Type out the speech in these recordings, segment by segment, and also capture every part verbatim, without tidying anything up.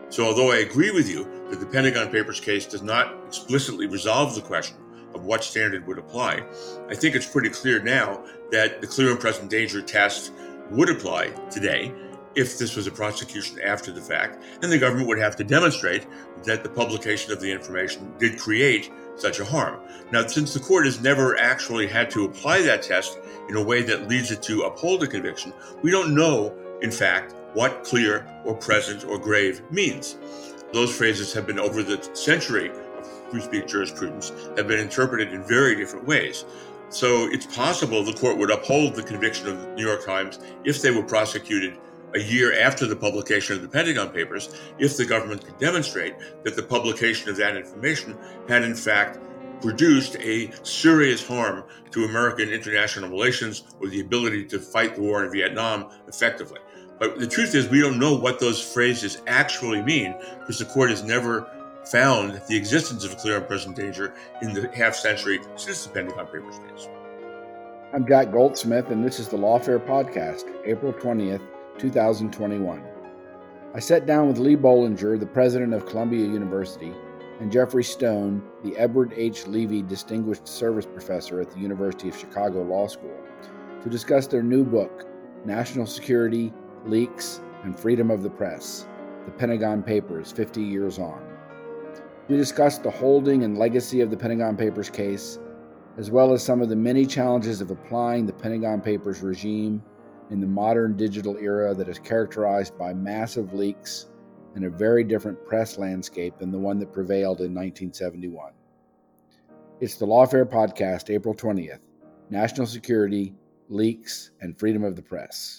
So although I agree with you that the Pentagon Papers case does not explicitly resolve the question of what standard would apply, I think it's pretty clear now that the clear and present danger test would apply today if this was a prosecution after the fact, and the government would have to demonstrate that the publication of the information did create such a harm. Now, since the court has never actually had to apply that test in a way that leads it to uphold a conviction, we don't know, in fact, what clear or present or grave means. Those phrases have been, over the century of free speech jurisprudence, have been interpreted in very different ways. So it's possible the court would uphold the conviction of the New York Times if they were prosecuted a year after the publication of the Pentagon Papers, if the government could demonstrate that the publication of that information had in fact produced a serious harm to American international relations or the ability to fight the war in Vietnam effectively. But the truth is, we don't know what those phrases actually mean because the court has never found the existence of a clear and present danger in the half century since the Pentagon Papers case. I'm Jack Goldsmith, and this is the Lawfare Podcast, April twentieth, twenty twenty-one. I sat down with Lee Bollinger, the president of Columbia University, and Jeffrey Stone, the Edward H. Levy Distinguished Service Professor at the University of Chicago Law School, to discuss their new book, National Security, Leaks, and Freedom of the Press, The Pentagon Papers, fifty years On. We discussed the holding and legacy of the Pentagon Papers case, as well as some of the many challenges of applying the Pentagon Papers regime in the modern digital era that is characterized by massive leaks and a very different press landscape than the one that prevailed in nineteen seventy-one. It's the Lawfare Podcast, April twentieth, National Security, Leaks, and Freedom of the Press.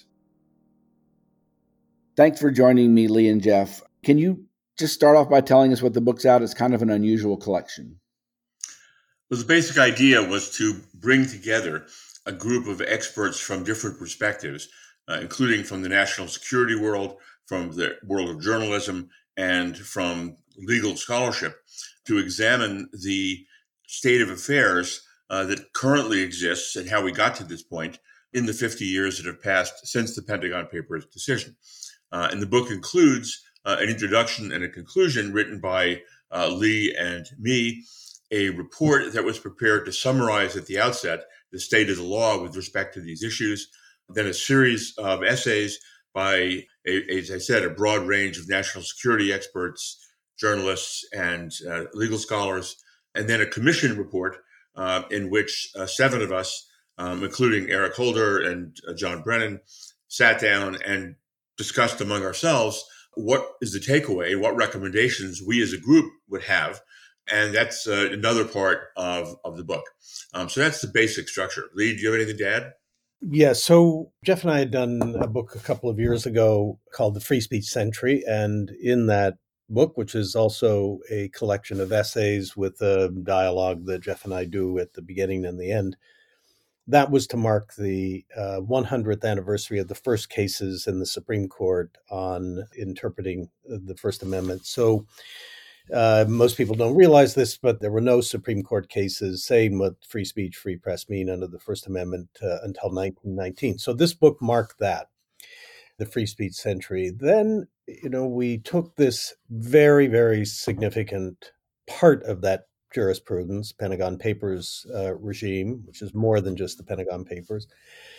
Thanks for joining me, Lee and Jeff. Can you just start off by telling us what the book's out? It's kind of an unusual collection. Well, the basic idea was to bring together a group of experts from different perspectives, uh, including from the national security world, from the world of journalism, and from legal scholarship, to examine the state of affairs uh, that currently exists and how we got to this point in the fifty years that have passed since the Pentagon Papers decision. Uh, and the book includes uh, an introduction and a conclusion written by uh, Lee and me, a report that was prepared to summarize at the outset the state of the law with respect to these issues, then a series of essays by, a, as I said, a broad range of national security experts, journalists, and uh, legal scholars, and then a commission report uh, in which uh, seven of us, um, including Eric Holder and uh, John Brennan, sat down and discussed among ourselves what is the takeaway, what recommendations we as a group would have. And that's uh, another part of, of the book. Um, so that's the basic structure. Lee, do you have anything to add? Yeah, so Jeff and I had done a book a couple of years ago called The Free Speech Century. And in that book, which is also a collection of essays with a dialogue that Jeff and I do at the beginning and the end, that was to mark the uh, one hundredth anniversary of the first cases in the Supreme Court on interpreting the First Amendment. So uh, most people don't realize this, but there were no Supreme Court cases saying what free speech, free press mean under the First Amendment uh, until nineteen nineteen. So this book marked that, the Free Speech Century. Then, you know, we took this very, very significant part of that jurisprudence, Pentagon Papers uh, regime, which is more than just the Pentagon Papers,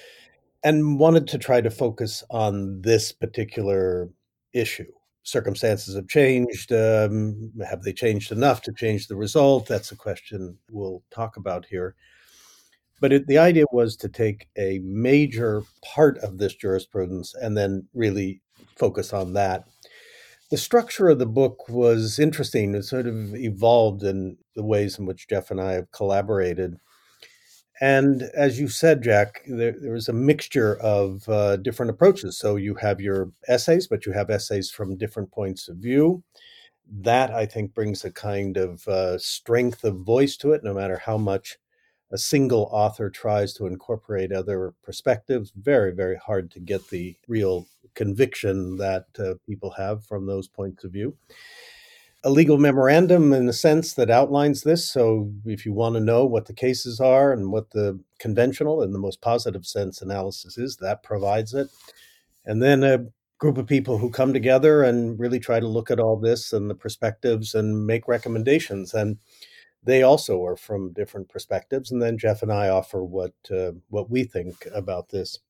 and wanted to try to focus on this particular issue. Circumstances have changed. Um, have they changed enough to change the result? That's a question we'll talk about here. But it, the idea was to take a major part of this jurisprudence and then really focus on that. The structure of the book was interesting. It sort of evolved in the ways in which Jeff and I have collaborated. And as you said, Jack, there, there was a mixture of uh, different approaches. So you have your essays, but you have essays from different points of view. That, I think, brings a kind of uh, strength of voice to it, no matter how much a single author tries to incorporate other perspectives. Very, very hard to get the real conviction that uh, people have from those points of view. A legal memorandum in the sense that outlines this. So if you want to know what the cases are and what the conventional, in the most positive sense, analysis is, that provides it. And then a group of people who come together and really try to look at all this and the perspectives and make recommendations. And they also are from different perspectives. And then Jeff and I offer what uh, what we think about this.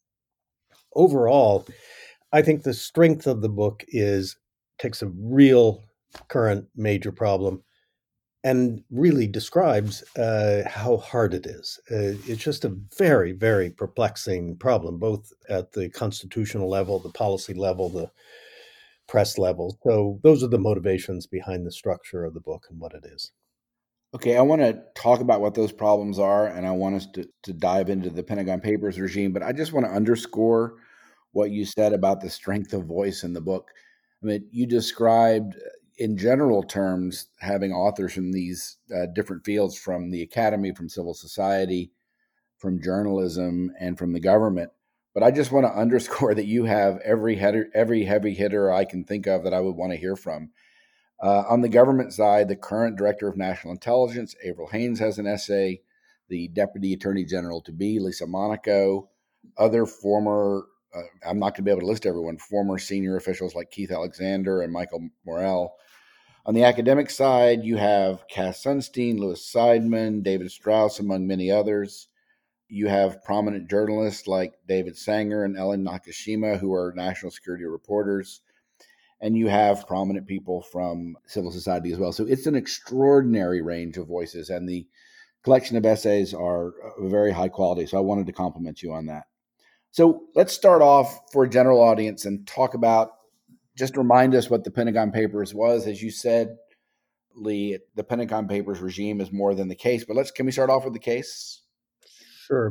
Overall, I think the strength of the book is takes a real current major problem and really describes uh, how hard it is. Uh, it's just a very, very perplexing problem, both at the constitutional level, the policy level, the press level. So those are the motivations behind the structure of the book and what it is. Okay, I want to talk about what those problems are, and I want us to, to dive into the Pentagon Papers regime, but I just want to underscore what you said about the strength of voice in the book. I mean, you described in general terms having authors from these uh, different fields, from the academy, from civil society, from journalism, and from the government. But I just want to underscore that you have every header, every heavy hitter I can think of that I would want to hear from. Uh, on the government side, the current director of national intelligence, Avril Haines, has an essay. The deputy attorney general to be, Lisa Monaco. Other former, uh, I'm not going to be able to list everyone, former senior officials like Keith Alexander and Michael Morell. On the academic side, you have Cass Sunstein, Louis Seidman, David Strauss, among many others. You have prominent journalists like David Sanger and Ellen Nakashima, who are national security reporters. And you have prominent people from civil society as well. So it's an extraordinary range of voices, and the collection of essays are very high quality. So I wanted to compliment you on that. So let's start off for a general audience and talk about, just remind us what the Pentagon Papers was. As you said, Lee, the Pentagon Papers regime is more than the case, but let's, can we start off with the case? Sure.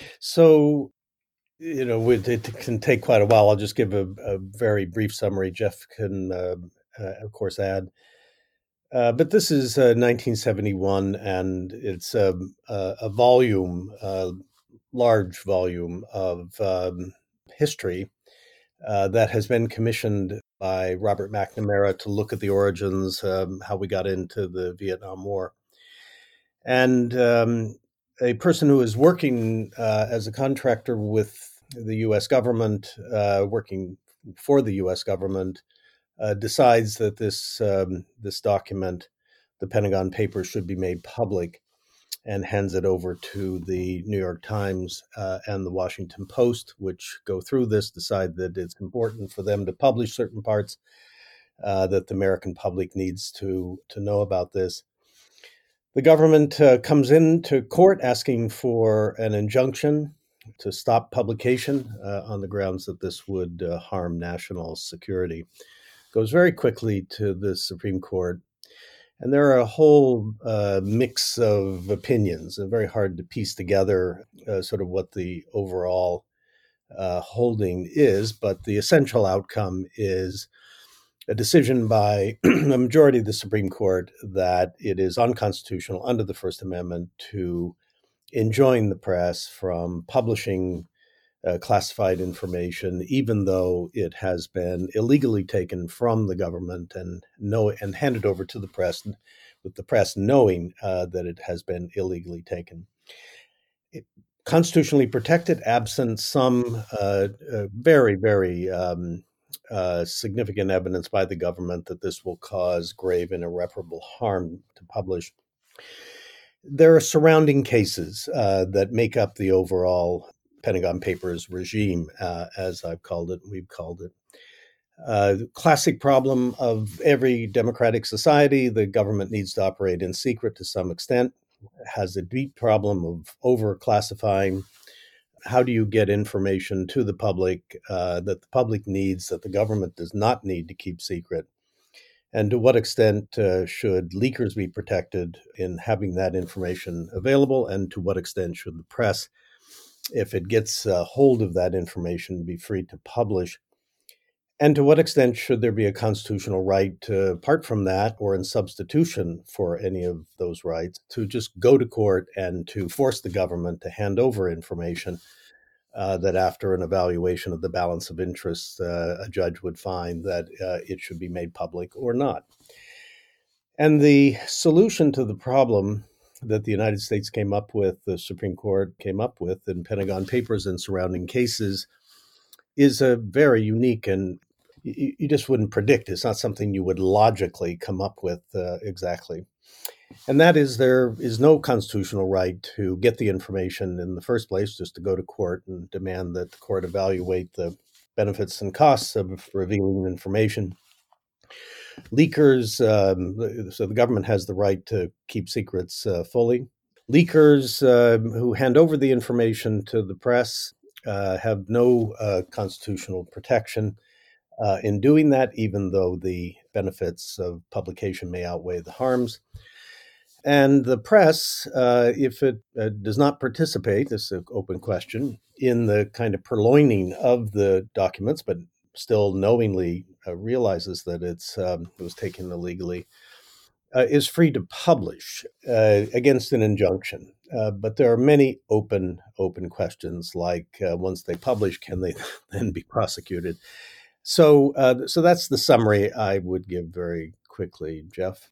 So, you know, it, it can take quite a while. I'll just give a, a very brief summary. Jeff can, uh, uh, of course, add. Uh, but this is uh, nineteen seventy-one, and it's a, a, a volume, a large volume of um, history uh, that has been commissioned by Robert McNamara to look at the origins, um, how we got into the Vietnam War. And um, a person who is working uh, as a contractor with the U S government, uh, working for the U S government, uh, decides that this um, this document, the Pentagon Papers, should be made public, and hands it over to the New York Times uh, and the Washington Post, which go through this, decide that it's important for them to publish certain parts, uh, that the American public needs to, to know about this. The government uh, comes into court asking for an injunction to stop publication uh, on the grounds that this would uh, harm national security. Goes very quickly to the Supreme Court. And there are a whole uh, mix of opinions, and very hard to piece together uh, sort of what the overall uh, holding is. But the essential outcome is a decision by a majority of the Supreme Court that it is unconstitutional under the First Amendment to enjoin the press from publishing uh, classified information, even though it has been illegally taken from the government and know and handed over to the press, with the press knowing uh, that it has been illegally taken. It, constitutionally protected, absent some uh, uh, very, very um, uh, significant evidence by the government that this will cause grave and irreparable harm to publish. There are surrounding cases uh, that make up the overall Pentagon Papers regime, uh, as I've called it, we've called it. Uh, the classic problem of every democratic society, the government needs to operate in secret to some extent, has a deep problem of over-classifying. How do you get information to the public uh, that the public needs, that the government does not need to keep secret? And to what extent uh, should leakers be protected in having that information available? And to what extent should the press, if it gets a hold of that information, be free to publish? And to what extent should there be a constitutional right to, apart from that, or in substitution for any of those rights, to just go to court and to force the government to hand over information uh, that after an evaluation of the balance of interests, uh, a judge would find that uh, it should be made public or not? And the solution to the problem that the United States came up with, the Supreme Court came up with in Pentagon Papers and surrounding cases, is a very unique and you, you just wouldn't predict. It's not something you would logically come up with uh, exactly. And that is, there is no constitutional right to get the information in the first place, just to go to court and demand that the court evaluate the benefits and costs of revealing information. Leakers, um, so the government has the right to keep secrets uh, fully. Leakers uh, who hand over the information to the press uh, have no uh, constitutional protection uh, in doing that, even though the benefits of publication may outweigh the harms. And the press, uh, if it uh, does not participate, this is an open question, in the kind of purloining of the documents, but still knowingly uh, realizes that it's um, it was taken illegally, uh, is free to publish uh, against an injunction. Uh, but there are many open open questions, like uh, once they publish, can they then be prosecuted? So, uh, so that's the summary I would give very quickly, Jeff.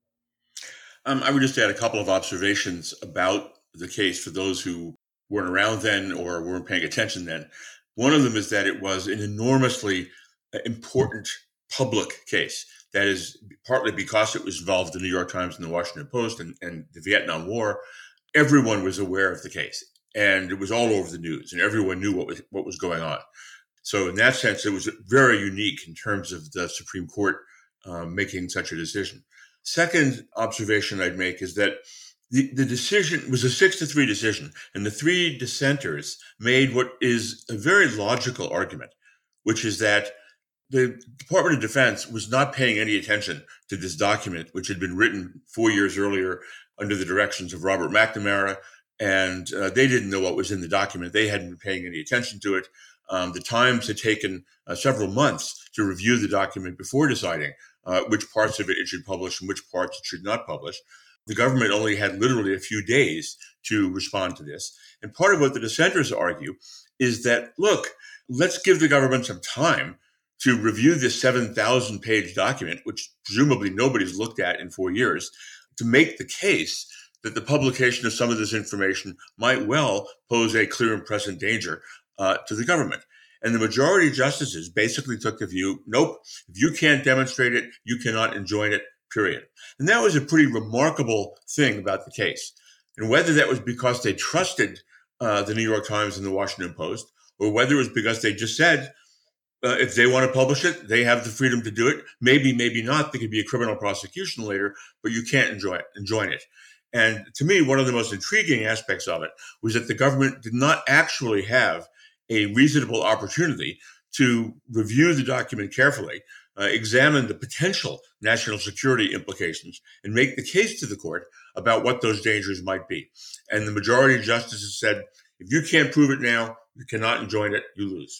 Um, I would just add a couple of observations about the case for those who weren't around then or weren't paying attention then. One of them is that it was an enormously important public case. That is partly because it was involved in the New York Times and the Washington Post and, and the Vietnam War. Everyone was aware of the case, and it was all over the news, and everyone knew what was what was going on. So in that sense, it was very unique in terms of the Supreme Court um, making such a decision. Second observation I'd make is that the, the decision was a six to three decision, and the three dissenters made what is a very logical argument, which is that the Department of Defense was not paying any attention to this document, which had been written four years earlier under the directions of Robert McNamara, and uh, they didn't know what was in the document. They hadn't been paying any attention to it. Um, the Times had taken uh, several months to review the document before deciding uh, which parts of it it should publish and which parts it should not publish. The government only had literally a few days to respond to this. And part of what the dissenters argue is that, look, let's give the government some time to review this seven thousand page document, which presumably nobody's looked at in four years, to make the case that the publication of some of this information might well pose a clear and present danger uh, to the government. And the majority of justices basically took the view, nope, if you can't demonstrate it, you cannot enjoin it, period. And that was a pretty remarkable thing about the case. And whether that was because they trusted uh, the New York Times and the Washington Post, or whether it was because they just said, uh, if they want to publish it, they have the freedom to do it. Maybe, maybe not. There could be a criminal prosecution later, but you can't enjoy it, enjoin it. And to me, one of the most intriguing aspects of it was that the government did not actually have a reasonable opportunity to review the document carefully, uh, examine the potential national security implications, and make the case to the court about what those dangers might be. And the majority of justices said, if you can't prove it now, you cannot enjoin it, you lose.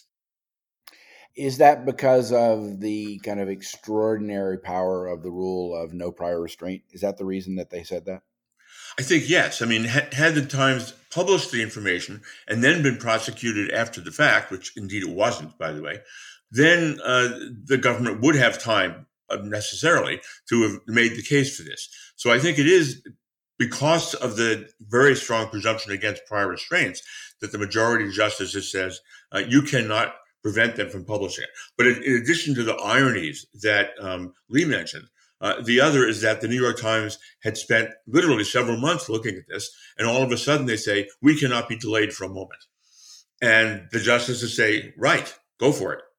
Is that because of the kind of extraordinary power of the rule of no prior restraint? Is that the reason that they said that? I think yes. I mean, had the Times published the information and then been prosecuted after the fact, which indeed it wasn't, by the way, then uh, the government would have time uh, necessarily to have made the case for this. So I think it is because of the very strong presumption against prior restraints that the majority of justices says uh, you cannot prevent them from publishing it. But in, in addition to the ironies that um, Lee mentioned, Uh, the other is that the New York Times had spent literally several months looking at this, and all of a sudden they say, we cannot be delayed for a moment. And the justices say, right, go for it.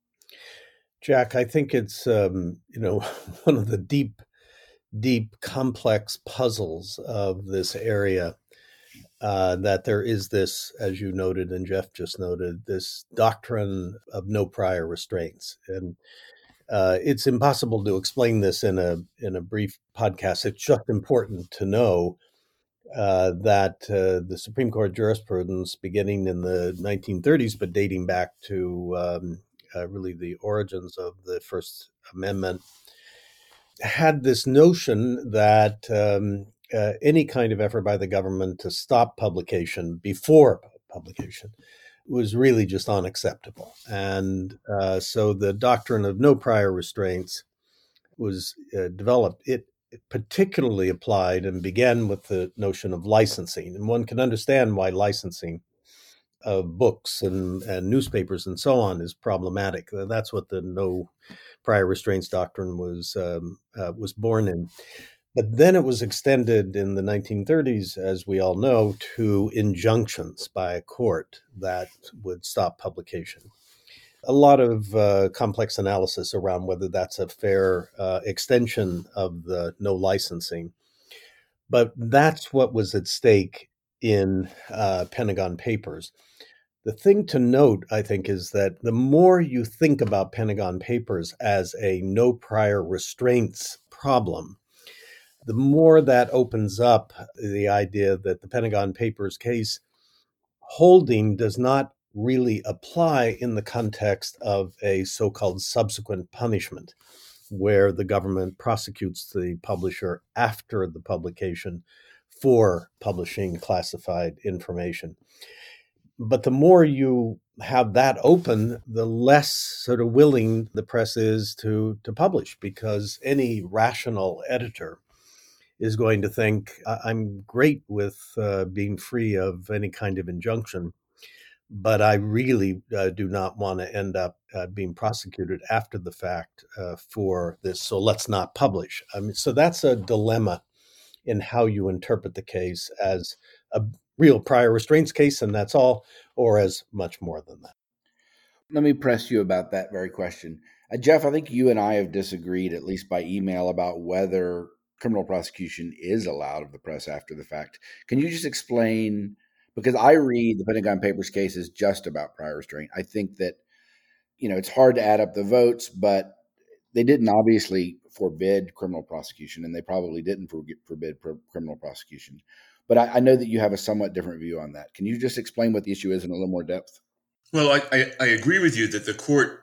Jack, I think it's, um, you know, one of the deep, deep, complex puzzles of this area, uh, that there is this, as you noted and Jeff just noted, this doctrine of no prior restraints. And Uh, it's impossible to explain this in a in a brief podcast. It's just important to know uh, that uh, the Supreme Court jurisprudence, beginning in the nineteen thirties, but dating back to um, uh, really the origins of the First Amendment, had this notion that um, uh, any kind of effort by the government to stop publication before publication was really just unacceptable. And uh, so the doctrine of no prior restraints was uh, developed. It, it particularly applied and began with the notion of licensing. And one can understand why licensing of books and, and newspapers and so on is problematic. That's what the no prior restraints doctrine was um, uh, was born in. But then it was extended in the nineteen thirties, as we all know, to injunctions by a court that would stop publication. A lot of uh, complex analysis around whether that's a fair uh, extension of the no licensing. But that's what was at stake in uh, Pentagon Papers. The thing to note, I think, is that the more you think about Pentagon Papers as a no prior restraints problem, the more that opens up the idea that the Pentagon Papers case holding does not really apply in the context of a so-called subsequent punishment, where the government prosecutes the publisher after the publication for publishing classified information. But the more you have that open, the less sort of willing the press is to, to publish, because any rational editor is going to think, I'm great with uh, being free of any kind of injunction, but I really uh, do not want to end up uh, being prosecuted after the fact uh, for this, so let's not publish. I mean, so that's a dilemma in how you interpret the case as a real prior restraints case, and that's all, or as much more than that. Let me press you about that very question. Uh, Jeff, I think you and I have disagreed, at least by email, about whether criminal prosecution is allowed of the press after the fact. Can you just explain, because I read the Pentagon Papers case as just about prior restraint. I think that, you know, it's hard to add up the votes, but they didn't obviously forbid criminal prosecution, and they probably didn't for, forbid pr- criminal prosecution. But I, I know that you have a somewhat different view on that. Can you just explain what the issue is in a little more depth? Well, I, I, I agree with you that the court,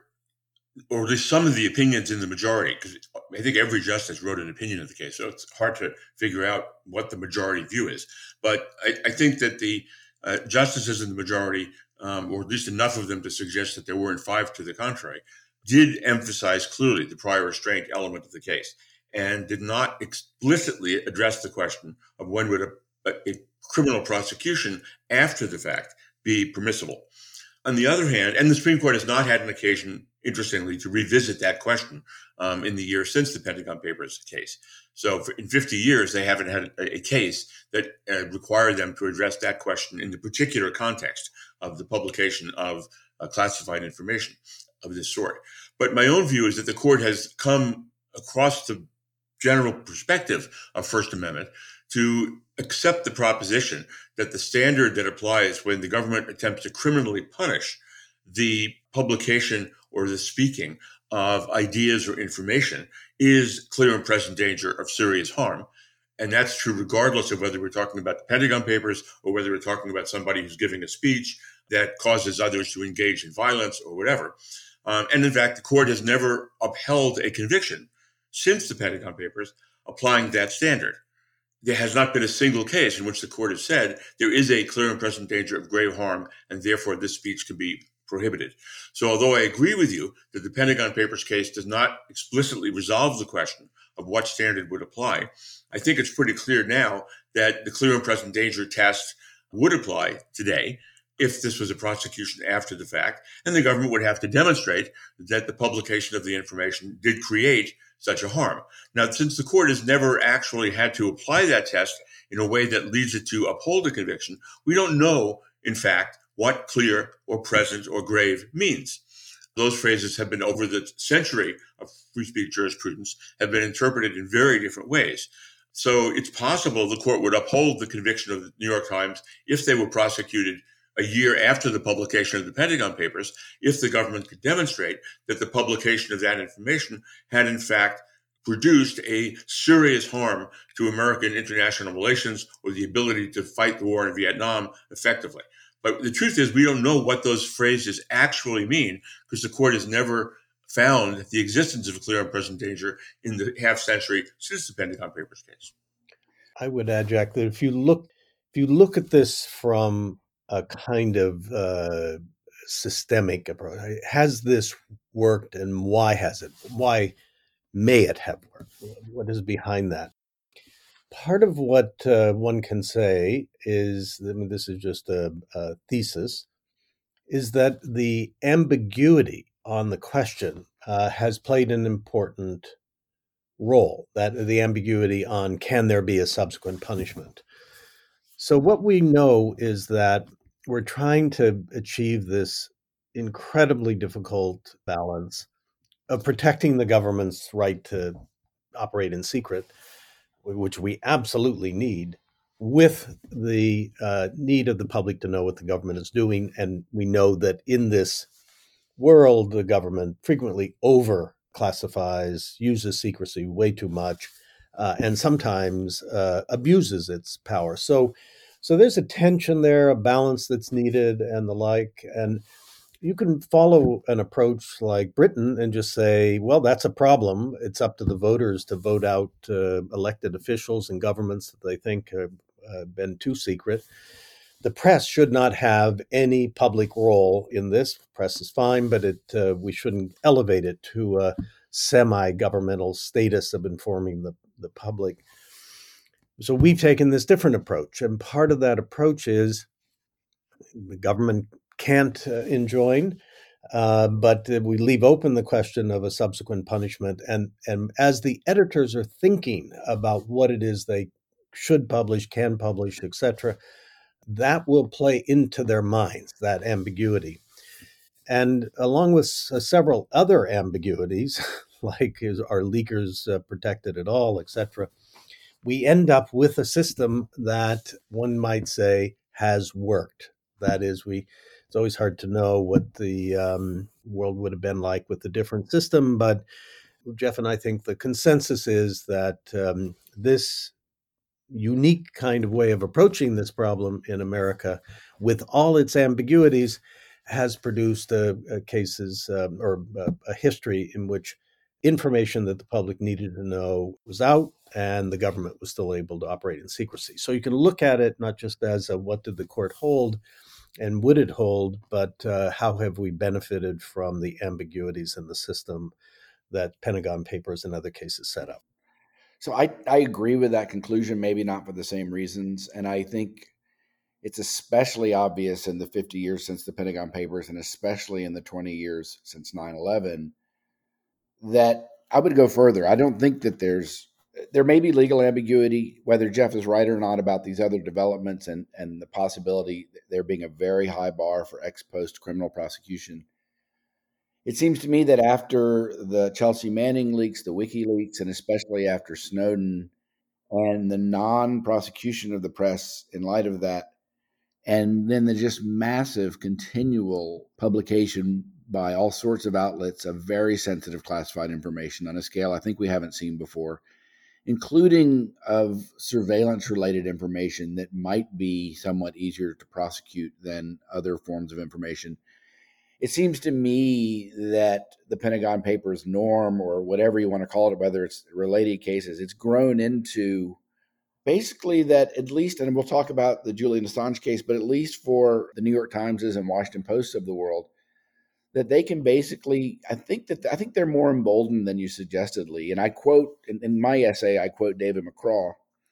or at least some of the opinions in the majority, because I think every justice wrote an opinion of the case, so it's hard to figure out what the majority view is. But I, I think that the uh, justices in the majority, um, or at least enough of them to suggest that there weren't five to the contrary, did emphasize clearly the prior restraint element of the case, and did not explicitly address the question of when would a, a, a criminal prosecution after the fact be permissible. On the other hand, and the Supreme Court has not had an occasion, interestingly, to revisit that question um, in the years since the Pentagon Papers case. So for, in fifty years, they haven't had a, a case that uh, required them to address that question in the particular context of the publication of uh, classified information of this sort. But my own view is that the court has come across the general perspective of First Amendment to accept the proposition that the standard that applies when the government attempts to criminally punish the publication or the speaking of ideas or information is clear and present danger of serious harm. And that's true regardless of whether we're talking about the Pentagon Papers or whether we're talking about somebody who's giving a speech that causes others to engage in violence or whatever. Um, and in fact, the court has never upheld a conviction since the Pentagon Papers applying that standard. There has not been a single case in which the court has said there is a clear and present danger of grave harm, and therefore this speech can be prohibited. So although I agree with you that the Pentagon Papers case does not explicitly resolve the question of what standard would apply, I think it's pretty clear now that the clear and present danger test would apply today if this was a prosecution after the fact, and the government would have to demonstrate that the publication of the information did create such a harm. Now, since the court has never actually had to apply that test in a way that leads it to uphold a conviction, we don't know, in fact, what clear or present or grave means. Those phrases have been, over the century of free speech jurisprudence, have been interpreted in very different ways. So it's possible the court would uphold the conviction of the New York Times if they were prosecuted a year after the publication of the Pentagon Papers, if the government could demonstrate that the publication of that information had in fact produced a serious harm to American international relations or the ability to fight the war in Vietnam effectively. But the truth is, we don't know what those phrases actually mean because the court has never found the existence of a clear and present danger in the half century since the Pentagon Papers case. I would add, Jack, that if you look, if you look at this from a kind of uh, systemic approach, has this worked, and why has it? Why may it have worked? What is behind that? Part of what uh, one can say is, I mean, this is just a, a thesis, is that the ambiguity on the question uh, has played an important role, that the ambiguity on can there be a subsequent punishment. So what we know is that we're trying to achieve this incredibly difficult balance of protecting the government's right to operate in secret, which we absolutely need, with the uh, need of the public to know what the government is doing. And we know that in this world, the government frequently over classifies, uses secrecy way too much, uh, and sometimes uh, abuses its power. So, so there's a tension there, a balance that's needed, and the like. And you can follow an approach like Britain and just say, well, that's a problem. It's up to the voters to vote out uh, elected officials and governments that they think have uh, been too secret. The press should not have any public role in this. Press is fine, but it uh, we shouldn't elevate it to a semi-governmental status of informing the, the public. So we've taken this different approach, and part of that approach is the government can't uh, enjoin, uh, but uh, we leave open the question of a subsequent punishment. And, and as the editors are thinking about what it is they should publish, can publish, et cetera, that will play into their minds, that ambiguity. And along with uh, several other ambiguities, like is, are leakers uh, protected at all, et cetera, we end up with a system that one might say has worked. That is, we it's always hard to know what the um, world would have been like with a different system, but Jeff and I think the consensus is that um, this unique kind of way of approaching this problem in America, with all its ambiguities, has produced uh, uh, cases um, or uh, a history in which information that the public needed to know was out, and the government was still able to operate in secrecy. So you can look at it not just as a, what did the court hold and would it hold, but uh, how have we benefited from the ambiguities in the system that Pentagon Papers and other cases set up. So I, I agree with that conclusion, maybe not for the same reasons. And I think it's especially obvious in the fifty years since the Pentagon Papers, and especially in the twenty years since nine eleven, that I would go further. I don't think that there's, there may be legal ambiguity, whether Jeff is right or not about these other developments and, and the possibility there being a very high bar for ex post criminal prosecution. It seems to me that after the Chelsea Manning leaks, the WikiLeaks, and especially after Snowden and the non-prosecution of the press in light of that, and then the just massive continual publication by all sorts of outlets of very sensitive classified information on a scale I think we haven't seen before, including of surveillance-related information that might be somewhat easier to prosecute than other forms of information. It seems to me that the Pentagon Papers norm, or whatever you want to call it, whether it's related cases, it's grown into basically that, at least, and we'll talk about the Julian Assange case, but at least for the New York Timeses and Washington Posts of the world, that they can basically, I think that I think they're more emboldened than you suggested, Lee. And I quote, in, in my essay, I quote David McCraw,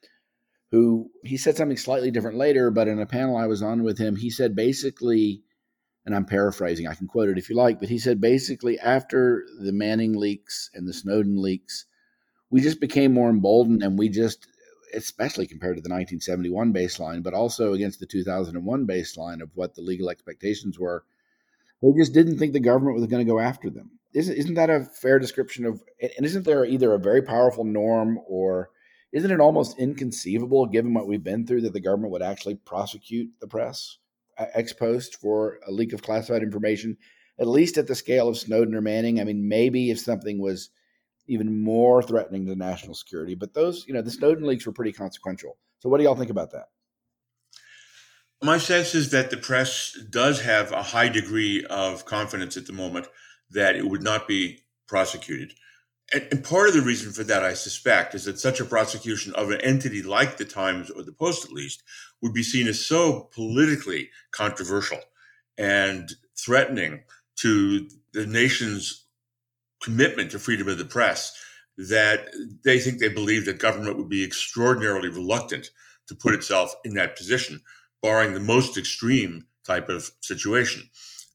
who, he said something slightly different later, but in a panel I was on with him, he said basically, and I'm paraphrasing, I can quote it if you like, but he said basically after the Manning leaks and the Snowden leaks, we just became more emboldened, and we just, especially compared to the nineteen seventy-one baseline, but also against the two thousand one baseline of what the legal expectations were, they just didn't think the government was going to go after them. Isn't, isn't that a fair description of, and isn't there either a very powerful norm, or isn't it almost inconceivable, given what we've been through, that the government would actually prosecute the press ex post for a leak of classified information, at least at the scale of Snowden or Manning? I mean, maybe if something was even more threatening to national security, but those, you know, the Snowden leaks were pretty consequential. So what do y'all think about that? My sense is that the press does have a high degree of confidence at the moment that it would not be prosecuted. And, and part of the reason for that, I suspect, is that such a prosecution of an entity like the Times, or the Post at least, would be seen as so politically controversial and threatening to the nation's commitment to freedom of the press that they think they believe that government would be extraordinarily reluctant to put itself in that position, barring the most extreme type of situation.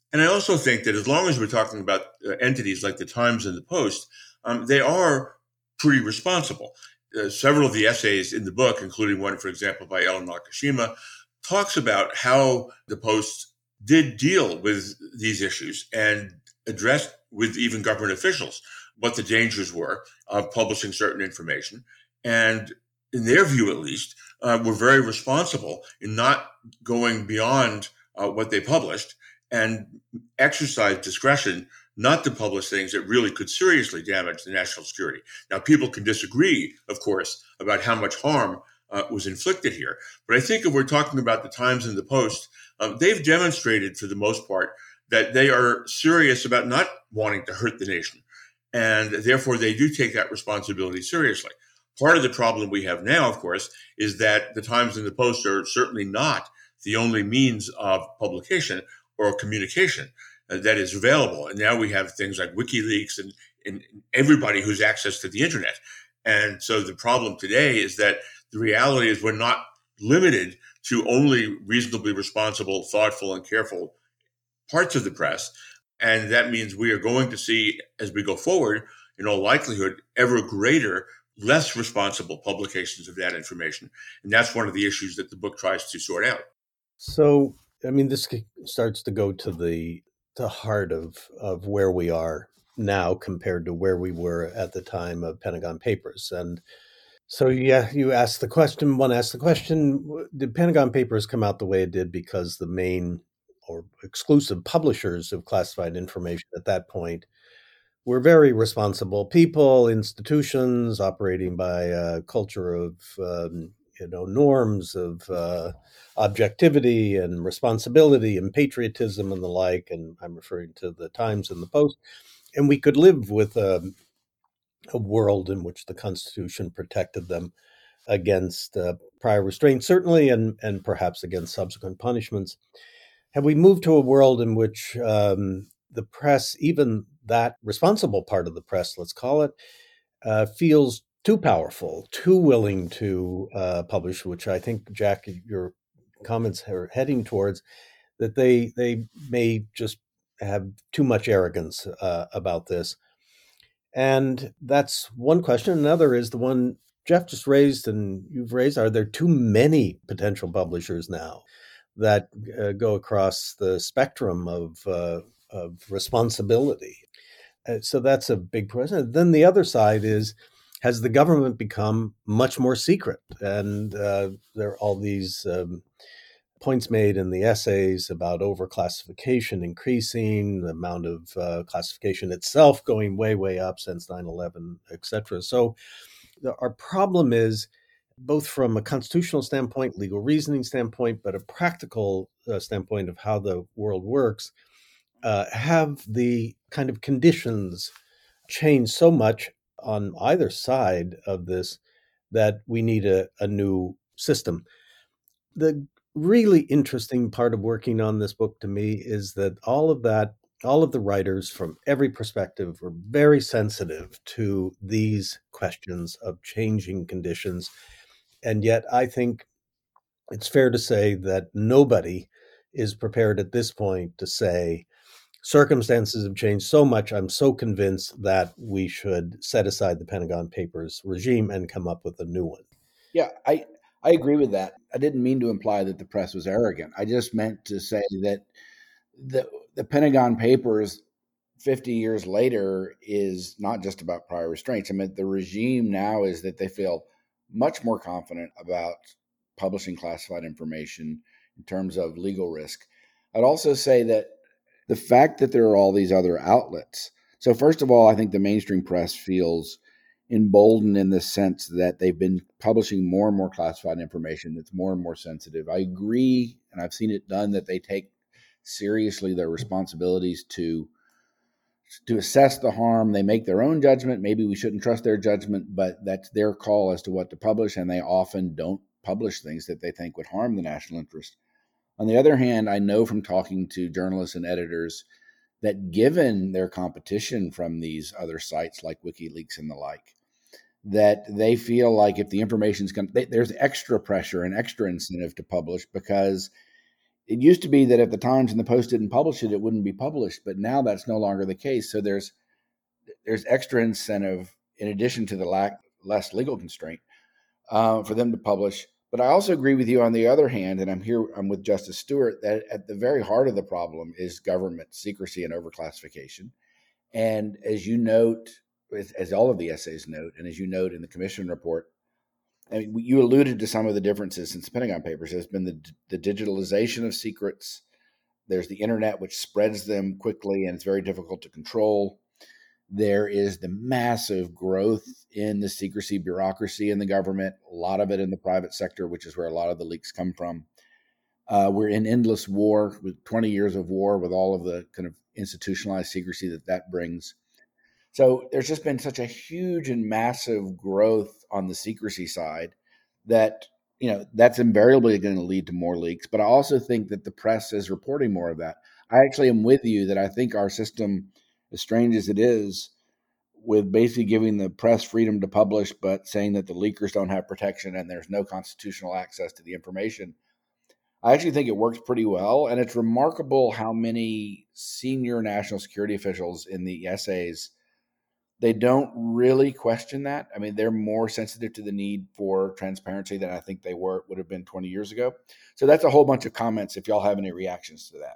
And I also think that as long as we're talking about uh, entities like the Times and the Post, um, they are pretty responsible. Uh, several of the essays in the book, including one, for example, by Ellen Nakashima, talks about how the Post did deal with these issues and addressed with even government officials what the dangers were of publishing certain information. And in their view, at least, uh, were very responsible in not going beyond uh, what they published and exercise discretion not to publish things that really could seriously damage the national security. Now, people can disagree, of course, about how much harm uh, was inflicted here. But I think if we're talking about the Times and the Post, um, they've demonstrated for the most part that they are serious about not wanting to hurt the nation. And therefore, they do take that responsibility seriously. Part of the problem we have now, of course, is that the Times and the Post are certainly not the only means of publication or communication uh, that is available. And now we have things like WikiLeaks and, and everybody who's access to the internet. And so the problem today is that the reality is we're not limited to only reasonably responsible, thoughtful, and careful parts of the press. And that means we are going to see, as we go forward, in all likelihood, ever greater, less responsible publications of that information. And that's one of the issues that the book tries to sort out. So, I mean, this starts to go to the the heart of, of where we are now compared to where we were at the time of Pentagon Papers. And so, yeah, you asked the question, one asked the question, did Pentagon Papers come out the way it did because the main or exclusive publishers of classified information at that point were very responsible people, institutions operating by a culture of, um, you know, norms of uh, objectivity and responsibility and patriotism and the like. And I'm referring to the Times and the Post. And we could live with a, a world in which the Constitution protected them against uh, prior restraint, certainly, and, and perhaps against subsequent punishments. Have we moved to a world in which um, the press, even that responsible part of the press, let's call it, uh, feels too powerful, too willing to uh, publish, which I think, Jack, your comments are heading towards, that they they may just have too much arrogance uh, about this. And that's one question. Another is the one Jeff just raised and you've raised. Are there too many potential publishers now that uh, go across the spectrum of, uh, of responsibility? Uh, so that's a big question. Then the other side is, has the government become much more secret? And uh, there are all these um, points made in the essays about overclassification increasing, the amount of uh, classification itself going way, way up since nine eleven, et cetera. So the, our problem is, both from a constitutional standpoint, legal reasoning standpoint, but a practical uh, standpoint of how the world works, uh, have the kind of conditions changed so much on either side of this that we need a, a new system. The really interesting part of working on this book to me is that all of that, all of the writers from every perspective were very sensitive to these questions of changing conditions. And yet I think it's fair to say that nobody is prepared at this point to say, circumstances have changed so much, I'm so convinced that we should set aside the Pentagon Papers regime and come up with a new one. Yeah, I, I agree with that. I didn't mean to imply that the press was arrogant. I just meant to say that the the Pentagon Papers fifty years later is not just about prior restraints. I mean, the regime now is that they feel much more confident about publishing classified information in terms of legal risk. I'd also say that the fact that there are all these other outlets. So first of all, I think the mainstream press feels emboldened in the sense that they've been publishing more and more classified information that's more and more sensitive. I agree, and I've seen it done, that they take seriously their responsibilities to to assess the harm. They make their own judgment. Maybe we shouldn't trust their judgment, but that's their call as to what to publish, and they often don't publish things that they think would harm the national interest. On the other hand, I know from talking to journalists and editors that given their competition from these other sites like WikiLeaks and the like, that they feel like if the information's going to, there's extra pressure and extra incentive to publish, because it used to be that if the Times and the Post didn't publish it, it wouldn't be published. But now that's no longer the case. So there's there's extra incentive in addition to the lack less legal constraint uh, for them to publish. But I also agree with you on the other hand, and I'm here, I'm with Justice Stewart, that at the very heart of the problem is government secrecy and overclassification. And as you note, as, as all of the essays note, and as you note in the commission report, I mean, you alluded to some of the differences since the Pentagon Papers. There's been the, the digitalization of secrets. There's the internet, which spreads them quickly, and it's very difficult to control. There is the massive growth in the secrecy bureaucracy in the government, a lot of it in the private sector, which is where a lot of the leaks come from. Uh, we're in endless war with twenty years of war with all of the kind of institutionalized secrecy that that brings. So there's just been such a huge and massive growth on the secrecy side that, you know, that's invariably going to lead to more leaks. But I also think that the press is reporting more of that. I actually am with you that I think our system, as strange as it is, with basically giving the press freedom to publish, but saying that the leakers don't have protection and there's no constitutional access to the information, I actually think it works pretty well. And it's remarkable how many senior national security officials in the essays, they don't really question that. I mean, they're more sensitive to the need for transparency than I think they were would have been twenty years ago. So that's a whole bunch of comments if y'all have any reactions to that.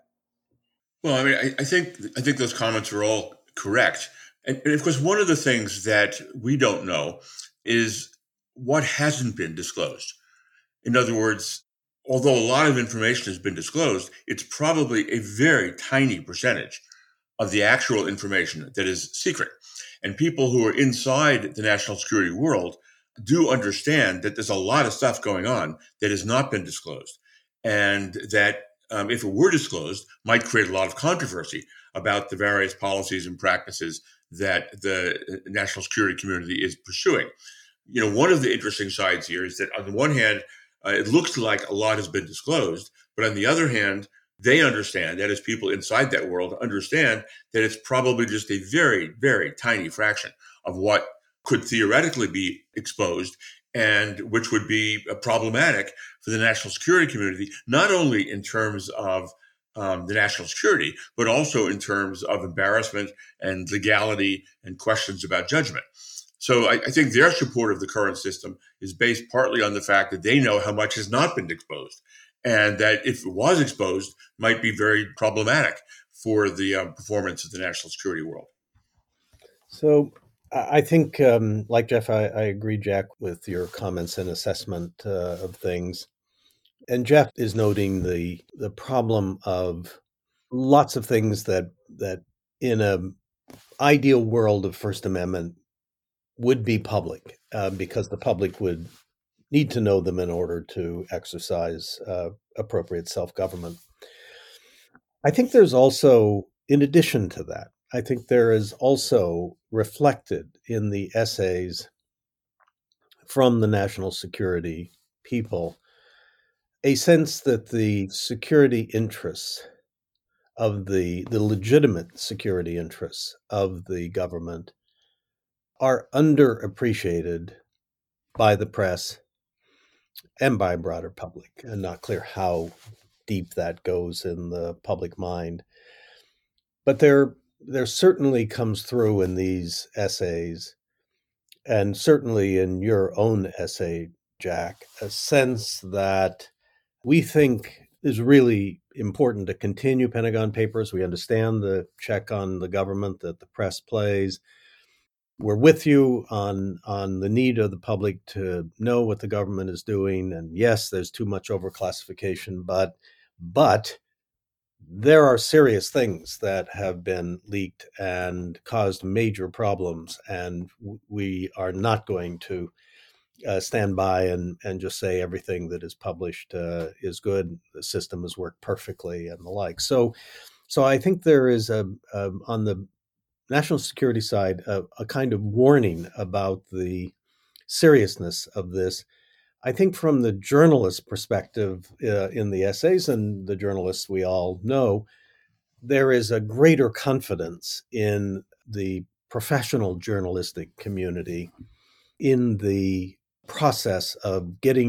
Well, I mean, I, I think I think those comments are all correct. And, and of course, one of the things that we don't know is what hasn't been disclosed. In other words, although a lot of information has been disclosed, it's probably a very tiny percentage of the actual information that is secret. And people who are inside the national security world do understand that there's a lot of stuff going on that has not been disclosed, and that um, if it were disclosed, might create a lot of controversy about the various policies and practices that the national security community is pursuing. You know, one of the interesting sides here is that on the one hand, uh, it looks like a lot has been disclosed, but on the other hand, they understand, that is, people inside that world understand that it's probably just a very, very tiny fraction of what could theoretically be exposed, and which would be problematic for the national security community, not only in terms of um, the national security, but also in terms of embarrassment and legality and questions about judgment. So I, I think their support of the current system is based partly on the fact that they know how much has not been exposed, and that if it was exposed, might be very problematic for the um, performance of the national security world. So I think, um, like Jeff, I, I agree, Jack, with your comments and assessment uh, of things. And Jeff is noting the the problem of lots of things that that in an ideal world of First Amendment would be public, uh, because the public would need to know them in order to exercise uh, appropriate self-government. I think there's also, in addition to that, I think there is also reflected in the essays from the national security people a sense that the security interests of the, the legitimate security interests of the government are underappreciated by the press and by a broader public, and not clear how deep that goes in the public mind. But there, there certainly comes through in these essays, and certainly in your own essay, Jack, a sense that we think is really important to continue Pentagon Papers. We understand the check on the government that the press plays. We're with you on on the need of the public to know what the government is doing. And yes, there's too much overclassification, but but there are serious things that have been leaked and caused major problems. And we are not going to uh, stand by and, and just say everything that is published uh, is good, the system has worked perfectly, and the like. So, so I think there is a, a on the national security side, a, a kind of warning about the seriousness of this. I think from the journalist perspective uh, in the essays, and the journalists we all know, there is a greater confidence in the professional journalistic community in the process of getting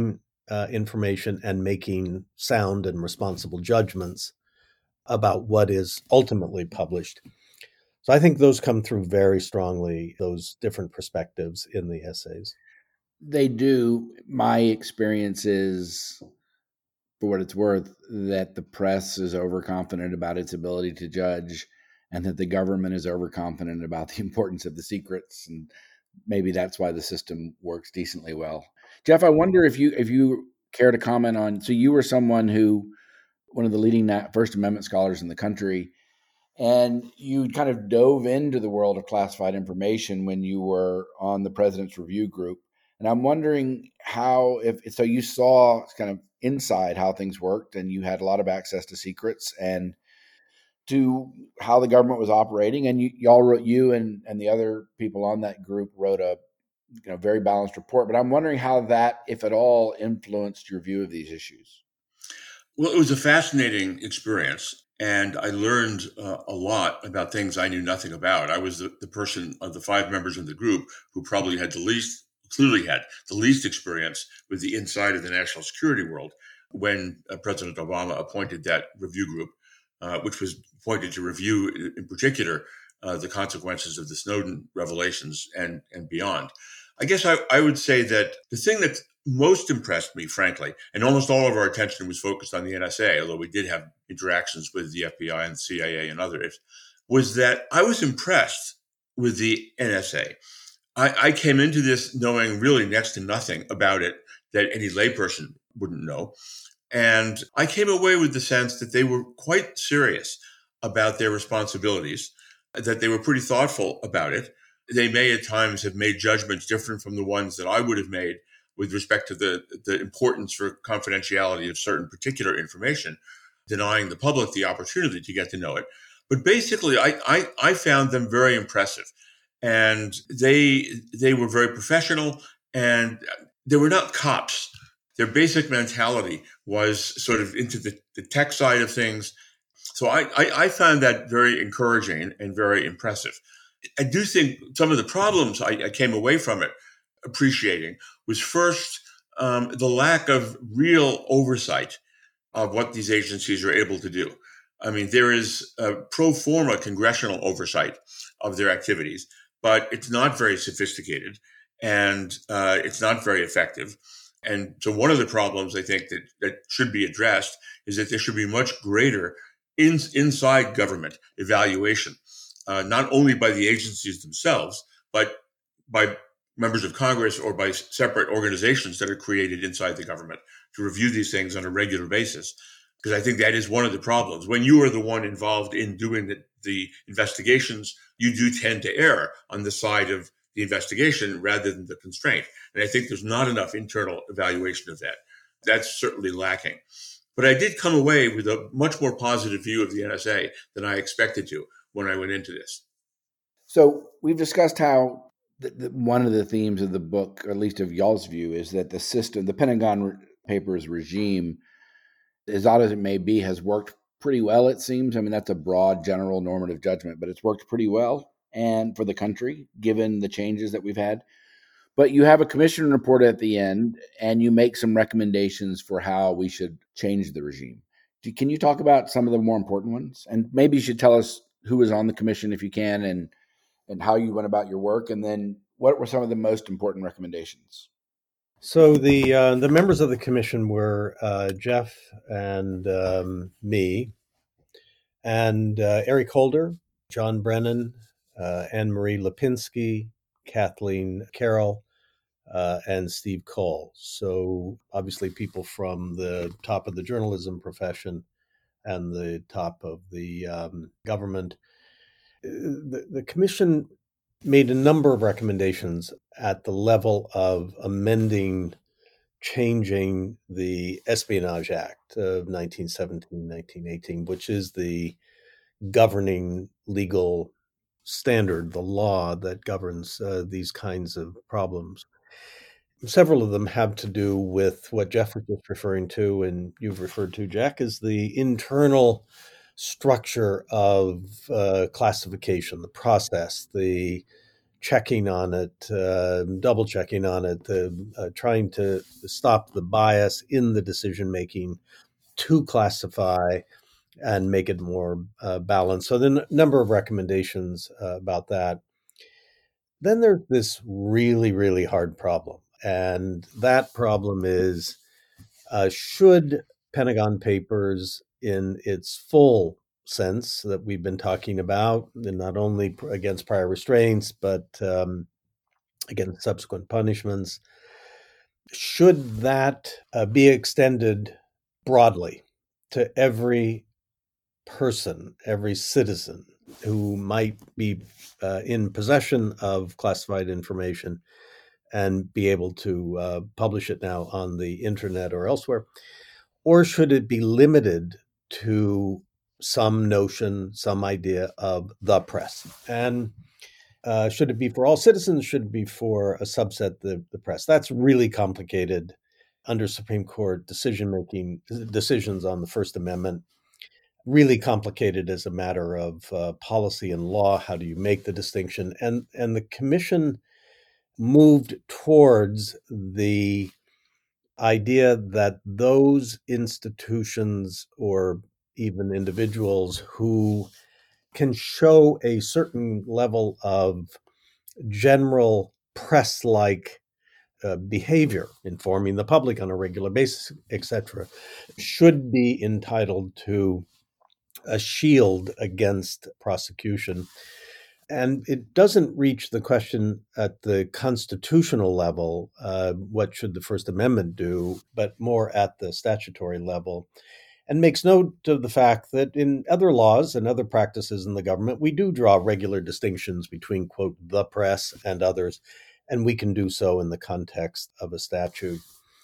uh, information and making sound and responsible judgments about what is ultimately published. So I think those come through very strongly, those different perspectives in the essays. They do. My experience is, for what it's worth, that the press is overconfident about its ability to judge, and that the government is overconfident about the importance of the secrets. And maybe that's why the system works decently well. Jeff, I wonder if you if you care to comment on, so you were someone who, one of the leading First Amendment scholars in the country, and you kind of dove into the world of classified information when you were on the President's Review Group. And I'm wondering how, if so, you saw kind of inside how things worked, and you had a lot of access to secrets and to how the government was operating. And you, y'all wrote, you and, and the other people on that group wrote a you know very balanced report. But I'm wondering how that, if at all, influenced your view of these issues. Well, it was a fascinating experience, and I learned uh, a lot about things I knew nothing about. I was the, the person of the five members in the group who probably had the least, clearly had the least experience with the inside of the national security world when uh, President Obama appointed that review group, uh, which was appointed to review, in particular, uh, the consequences of the Snowden revelations and, and beyond. I guess I, I would say that the thing that most impressed me, frankly, and almost all of our attention was focused on the N S A, although we did have interactions with the F B I and the C I A and others, was that I was impressed with the N S A. I, I came into this knowing really next to nothing about it that any layperson wouldn't know. And I came away with the sense that they were quite serious about their responsibilities, that they were pretty thoughtful about it. They may at times have made judgments different from the ones that I would have made with respect to the, the importance for confidentiality of certain particular information, denying the public the opportunity to get to know it. But basically, I, I, I found them very impressive. And they they were very professional, and they were not cops. Their basic mentality was sort of into the, the tech side of things. So I, I, I found that very encouraging and very impressive. I do think some of the problems I, I came away from it appreciating was first um, the lack of real oversight of what these agencies are able to do. I mean, there is a pro forma congressional oversight of their activities, but it's not very sophisticated, and uh, it's not very effective. And so one of the problems I think that, that should be addressed is that there should be much greater in, inside government evaluation, uh, not only by the agencies themselves, but by members of Congress or by separate organizations that are created inside the government to review these things on a regular basis. Because I think that is one of the problems. When you are the one involved in doing the, the investigations, you do tend to err on the side of the investigation rather than the constraint. And I think there's not enough internal evaluation of that. That's certainly lacking. But I did come away with a much more positive view of the N S A than I expected to when I went into this. So we've discussed how the, the, one of the themes of the book, or at least of y'all's view, is that the system, the Pentagon Papers regime, as odd as it may be, has worked pretty well, it seems. I mean, that's a broad, general, normative judgment, but it's worked pretty well and for the country, given the changes that we've had. But you have a commission report at the end, and you make some recommendations for how we should change the regime. Do, can you talk about some of the more important ones? And maybe you should tell us who was on the commission, if you can, and and how you went about your work, and then what were some of the most important recommendations? So the uh, the members of the commission were uh, Jeff and um, me, and uh, Eric Holder, John Brennan, uh, Anne-Marie Lipinski, Kathleen Carroll, uh, and Steve Cole. So obviously people from the top of the journalism profession and the top of the um, government. The, the commission made a number of recommendations at the level of amending, changing the Espionage Act of nineteen seventeen, nineteen eighteen, which is the governing legal standard, the law that governs uh, these kinds of problems. Several of them have to do with what Jeff was just referring to, and you've referred to, Jack, is the internal structure of uh, classification, the process, the checking on it, uh, double checking on it, uh, uh, trying to stop the bias in the decision making to classify and make it more uh, balanced. So, the n- number of recommendations uh, about that. Then there's this really, really hard problem. And that problem is uh, should Pentagon Papers, in its full sense that we've been talking about, and not only against prior restraints, but um, against subsequent punishments, should that uh, be extended broadly to every person, every citizen who might be uh, in possession of classified information and be able to uh, publish it now on the internet or elsewhere? Or should it be limited to some notion, some idea of the press? And uh, should it be for all citizens? Should it be for a subset, the, the press? That's really complicated under Supreme Court decision-making decisions on the First Amendment. Really complicated as a matter of uh, policy and law. How do you make the distinction? And and the commission moved towards the idea that those institutions or even individuals who can show a certain level of general press-like uh, behavior, informing the public on a regular basis, et cetera, should be entitled to a shield against prosecution. And it doesn't reach the question at the constitutional level, uh, what should the First Amendment do, but more at the statutory level, and makes note of the fact that in other laws and other practices in the government, we do draw regular distinctions between, quote, the press and others, and we can do so in the context of a statute.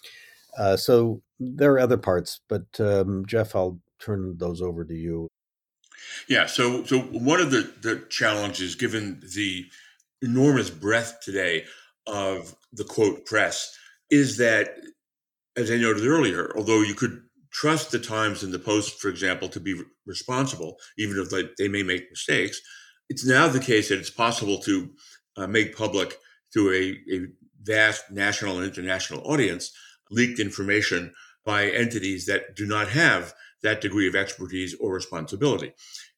Uh, so there are other parts, but um, Jeff, I'll turn those over to you. Yeah, so so one of the, the challenges, given the enormous breadth today of the quote press, is that, as I noted earlier, although you could trust the Times and the Post, for example, to be responsible, even if they, they may make mistakes, it's now the case that it's possible to uh, make public to a, a vast national and international audience leaked information by entities that do not have that degree of expertise or responsibility.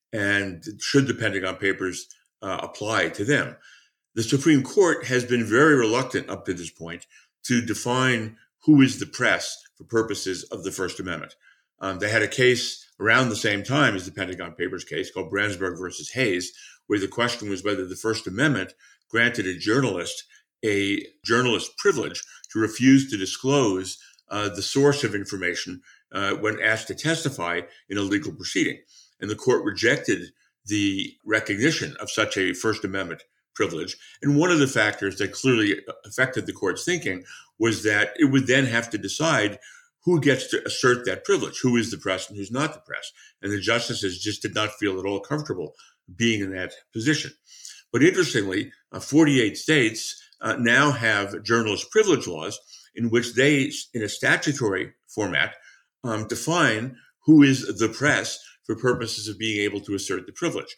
And should the Pentagon Papers uh, apply to them? The Supreme Court has been very reluctant up to this point to define who is the press for purposes of the First Amendment. Um, they had a case around the same time as the Pentagon Papers case called Branzburg versus Hayes, where the question was whether the First Amendment granted a journalist a journalist privilege to refuse to disclose uh, the source of information uh, when asked to testify in a legal proceeding. And the court rejected the recognition of such a First Amendment privilege. And one of the factors that clearly affected the court's thinking was that it would then have to decide who gets to assert that privilege, who is the press and who's not the press. And the justices just did not feel at all comfortable being in that position. But interestingly, uh, forty-eight states uh, now have journalist privilege laws in which they, in a statutory format, um, define who is the press for purposes of being able to assert the privilege.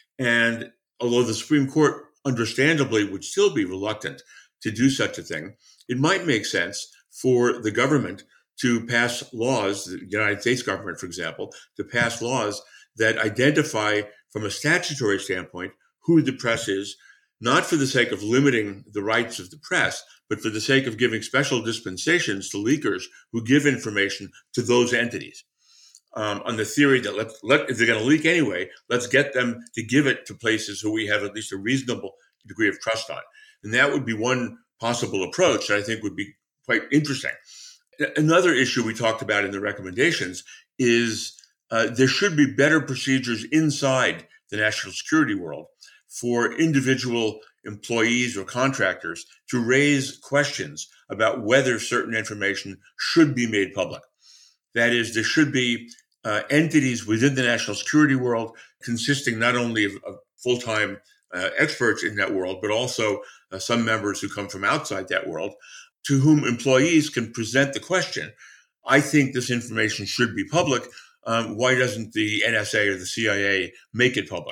And although the Supreme Court understandably would still be reluctant to do such a thing, it might make sense for the government to pass laws, the United States government, for example, to pass laws that identify from a statutory standpoint who the press is, not for the sake of limiting the rights of the press, but for the sake of giving special dispensations to leakers who give information to those entities. Um, on the theory that let, let, if they're going to leak anyway, let's get them to give it to places who we have at least a reasonable degree of trust on. And that would be one possible approach that I think would be quite interesting. Another issue we talked about in the recommendations is uh, there should be better procedures inside the national security world for individual employees or contractors to raise questions about whether certain information should be made public. That is, there should be uh, entities within the national security world consisting not only of, of full-time uh, experts in that world, but also uh, some members who come from outside that world, to whom employees can present the question, I think this information should be public. Um, why doesn't the N S A or the C I A make it public?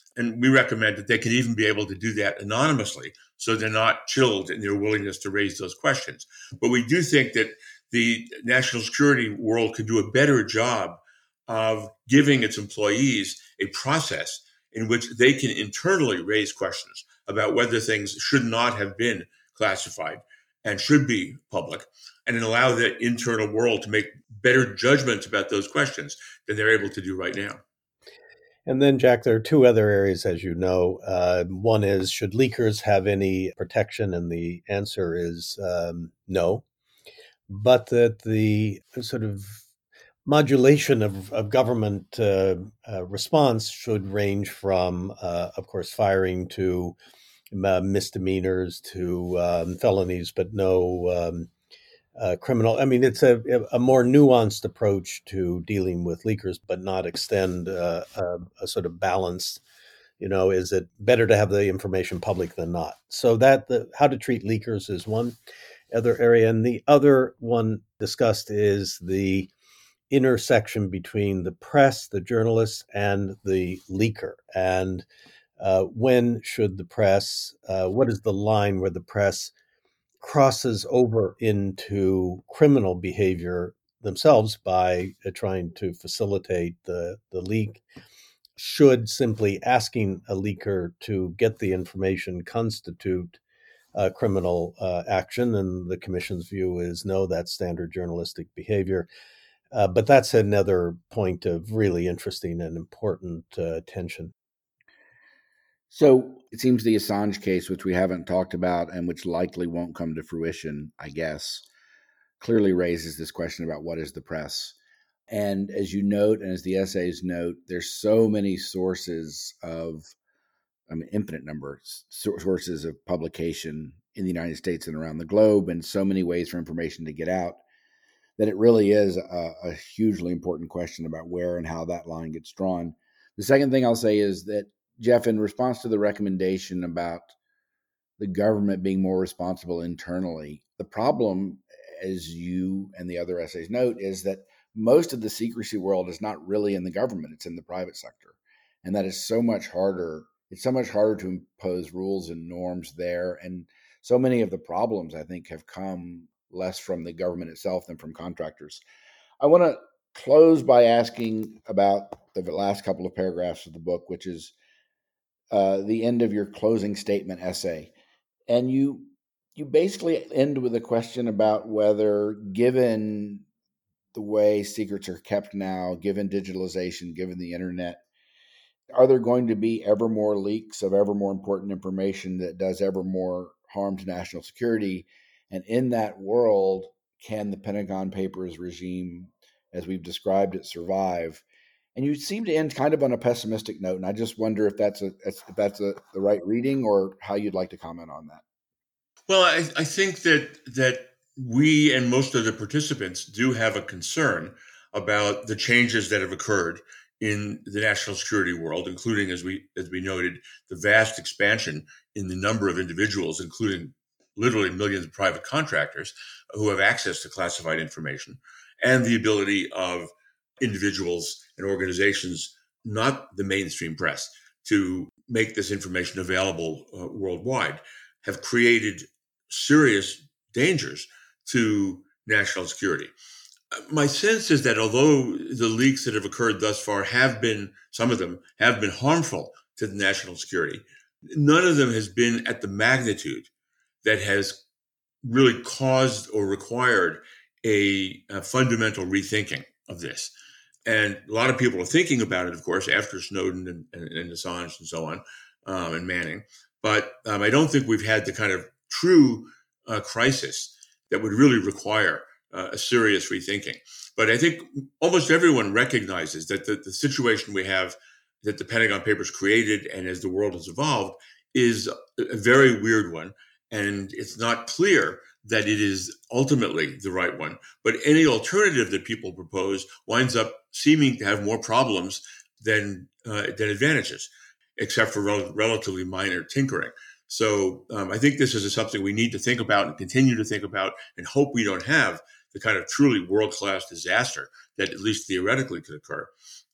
And we recommend that they can even be able to do that anonymously, so they're not chilled in their willingness to raise those questions. But we do think that the national security world could do a better job of giving its employees a process in which they can internally raise questions about whether things should not have been classified and should be public, and then allow the internal world to make better judgments about those questions than they're able to do right now. And then, Jack, there are two other areas, as you know. Uh, one is, should leakers have any protection? And the answer is um, no. But that the sort of modulation of, of government uh, uh, response should range from, uh, of course, firing to uh, misdemeanors to um, felonies, but no um, uh, criminal. I mean, it's a, a more nuanced approach to dealing with leakers, but not extend uh, a, a sort of balance. You know, is it better to have the information public than not? So that the, how to treat leakers is one other area. And the other one discussed is the intersection between the press, the journalists, and the leaker. And uh, when should the press, uh, what is the line where the press crosses over into criminal behavior themselves by uh, trying to facilitate the, the leak? Should simply asking a leaker to get the information constitute uh, criminal uh, action? And the commission's view is no, that's standard journalistic behavior. Uh, but that's another point of really interesting and important uh, tension. So it seems the Assange case, which we haven't talked about and which likely won't come to fruition, I guess, clearly raises this question about what is the press. And as you note, and as the essays note, there's so many sources of, I mean, infinite numbers, sources of publication in the United States and around the globe, and so many ways for information to get out, that it really is a, a hugely important question about where and how that line gets drawn. The second thing I'll say is that, Jeff, in response to the recommendation about the government being more responsible internally, the problem, as you and the other essays note, is that most of the secrecy world is not really in the government, it's in the private sector. And that is so much harder. It's so much harder to impose rules and norms there. And so many of the problems, I think, have come less from the government itself than from contractors. I want to close by asking about the last couple of paragraphs of the book, which is uh, the end of your closing statement essay. And you you basically end with a question about whether, given the way secrets are kept now, given digitalization, given the internet, are there going to be ever more leaks of ever more important information that does ever more harm to national security? And in that world, can the Pentagon Papers regime, as we've described it, survive? And you seem to end kind of on a pessimistic note. And I just wonder if that's a if that's a, the right reading, or how you'd like to comment on that. Well, I, I think that that we and most of the participants do have a concern about the changes that have occurred in the national security world, including, as we as we noted, the vast expansion in the number of individuals, including literally millions of private contractors who have access to classified information, and the ability of individuals and organizations, not the mainstream press, to make this information available uh, worldwide, have created serious dangers to national security. My sense is that although the leaks that have occurred thus far have been, some of them have been harmful to the national security, none of them has been at the magnitude that has really caused or required a, a fundamental rethinking of this. And a lot of people are thinking about it, of course, after Snowden and, and, and Assange and so on, um, and Manning. But um, I don't think we've had the kind of true uh, crisis that would really require uh, a serious rethinking. But I think almost everyone recognizes that the, the situation we have, that the Pentagon Papers created and as the world has evolved, is a very weird one. And it's not clear that it is ultimately the right one. But any alternative that people propose winds up seeming to have more problems than uh, than advantages, except for rel- relatively minor tinkering. So um, I think this is something we need to think about and continue to think about, and hope we don't have the kind of truly world-class disaster that at least theoretically could occur.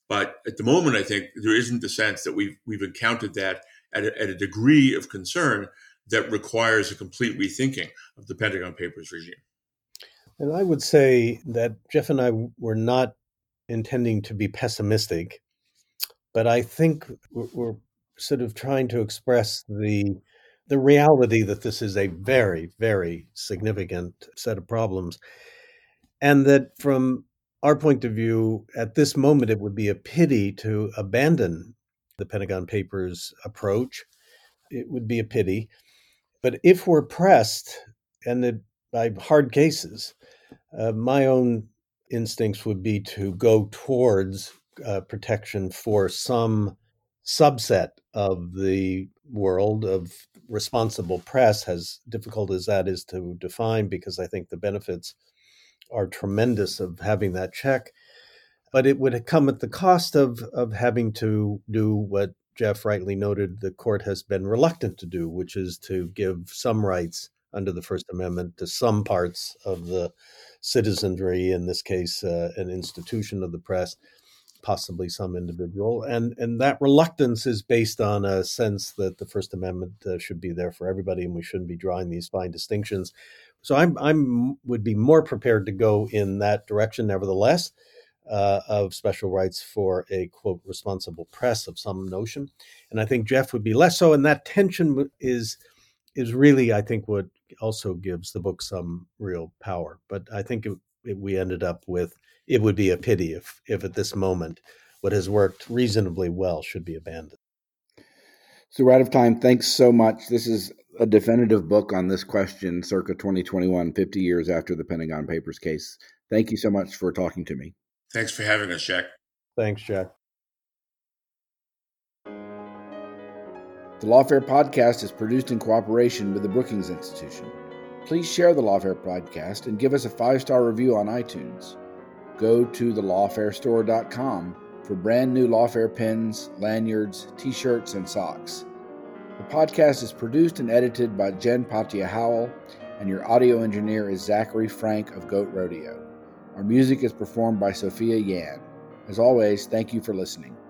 But at the moment, I think there isn't the sense that we've we've encountered that at a, at a degree of concern that requires a complete rethinking of the Pentagon Papers regime. And I would say that Jeff and I were not intending to be pessimistic, but I think we're, we're sort of trying to express the the reality that this is a very, very significant set of problems. And that from our point of view, at this moment, it would be a pity to abandon the Pentagon Papers approach. It would be a pity. But if we're pressed, and it, by hard cases, uh, my own instincts would be to go towards uh, protection for some subset of the world of responsible press, as difficult as that is to define, because I think the benefits are tremendous of having that check. But it would come at the cost of, of having to do what Jeff rightly noted the court has been reluctant to do, which is to give some rights under the First Amendment to some parts of the citizenry, in this case, uh, an institution of the press, possibly some individual. And, and that reluctance is based on a sense that the First Amendment uh, should be there for everybody, and we shouldn't be drawing these fine distinctions. So I'm I'm would be more prepared to go in that direction, nevertheless, uh, of special rights for a, quote, responsible press of some notion. And I think Jeff would be less so. And that tension is is really, I think, what also gives the book some real power. But I think it, it, we ended up with, it would be a pity if, if at this moment what has worked reasonably well should be abandoned. So we're out of time. Thanks so much. This is a definitive book on this question, circa twenty twenty-one, fifty years after the Pentagon Papers case. Thank you so much for talking to me. Thanks for having us, Jack. Thanks, Jack. The Lawfare Podcast is produced in cooperation with the Brookings Institution. Please share the Lawfare Podcast and give us a five-star review on iTunes. Go to the lawfare store dot com for brand new Lawfare pins, lanyards, t-shirts, and socks. The podcast is produced and edited by Jen Patia Howell, and your audio engineer is Zachary Frank of Goat Rodeo. Our music is performed by Sophia Yan. As always, thank you for listening.